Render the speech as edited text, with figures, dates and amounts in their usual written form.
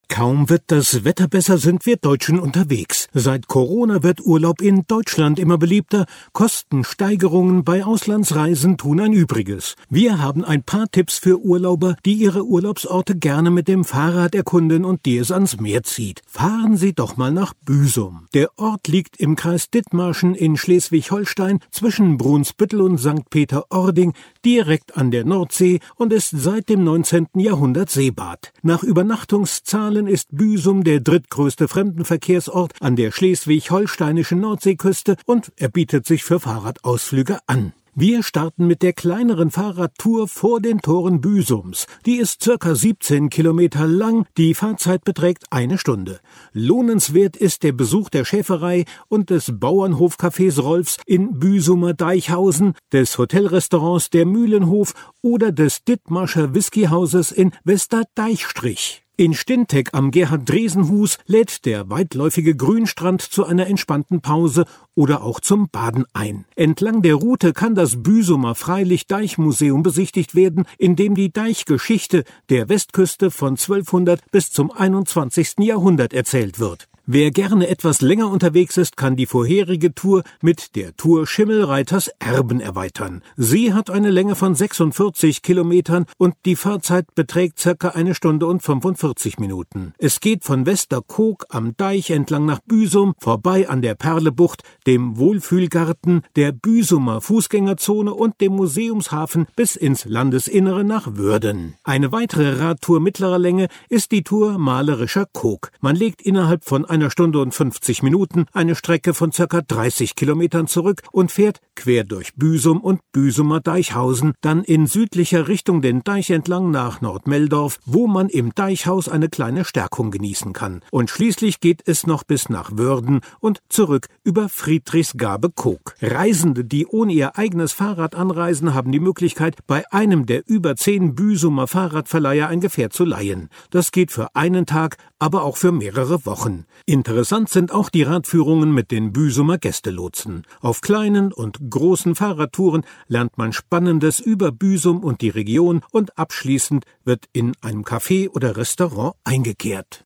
Kaum wird das Wetter besser, sind wir Deutschen unterwegs. Seit Corona wird Urlaub in Deutschland immer beliebter. Kostensteigerungen bei Auslandsreisen tun ein Übriges. Wir haben ein paar Tipps für Urlauber, die ihre Urlaubsorte gerne mit dem Fahrrad erkunden und die es ans Meer zieht. Fahren Sie doch mal nach Büsum. Der Ort liegt im Kreis Dithmarschen in Schleswig-Holstein zwischen Brunsbüttel und St. Peter-Ording, direkt an der Nordsee und ist seit dem 19. Jahrhundert Seebad. Nach Übernachtungszahlen ist Büsum der drittgrößte Fremdenverkehrsort an der schleswig-holsteinischen Nordseeküste und er bietet sich für Fahrradausflüge an. Wir starten mit der kleineren Fahrradtour vor den Toren Büsums. Die ist circa 17 Kilometer lang, die Fahrzeit beträgt 1 Stunde. Lohnenswert ist der Besuch der Schäferei und des Bauernhofcafés Rolfs in Büsumer Deichhausen, des Hotelrestaurants Der Mühlenhof oder des Dithmarscher Whiskyhauses in Westerdeichstrich. In Stintek am Gerhard-Dresen-Hus lädt der weitläufige Grünstrand zu einer entspannten Pause oder auch zum Baden ein. Entlang der Route kann das Büsumer Freilicht-Deichmuseum besichtigt werden, in dem die Deichgeschichte der Westküste von 1200 bis zum 21. Jahrhundert erzählt wird. Wer gerne etwas länger unterwegs ist, kann die vorherige Tour mit der Tour Schimmelreiters Erben erweitern. Sie hat eine Länge von 46 Kilometern und die Fahrzeit beträgt ca. 1 Stunde und 45 Minuten. Es geht von Westerkoog am Deich entlang nach Büsum, vorbei an der Perlebucht, dem Wohlfühlgarten, der Büsumer Fußgängerzone und dem Museumshafen bis ins Landesinnere nach Würden. Eine weitere Radtour mittlerer Länge ist die Tour Malerischer Koog. Man legt innerhalb von 1 Stunde und 50 Minuten eine Strecke von ca. 30 Kilometern zurück und fährt quer durch Büsum und Büsumer Deichhausen, dann in südlicher Richtung den Deich entlang nach Nordmeldorf, wo man im Deichhaus eine kleine Stärkung genießen kann. Und schließlich geht es noch bis nach Würden und zurück über Friedrichsgabe-Koog. Reisende, die ohne ihr eigenes Fahrrad anreisen, haben die Möglichkeit, bei einem der über 10 Büsumer Fahrradverleiher ein Gefährt zu leihen. Das geht für einen Tag, aber auch für mehrere Wochen. Interessant sind auch die Radführungen mit den Büsumer Gästelotsen. Auf kleinen und großen Fahrradtouren lernt man Spannendes über Büsum und die Region und abschließend wird in einem Café oder Restaurant eingekehrt.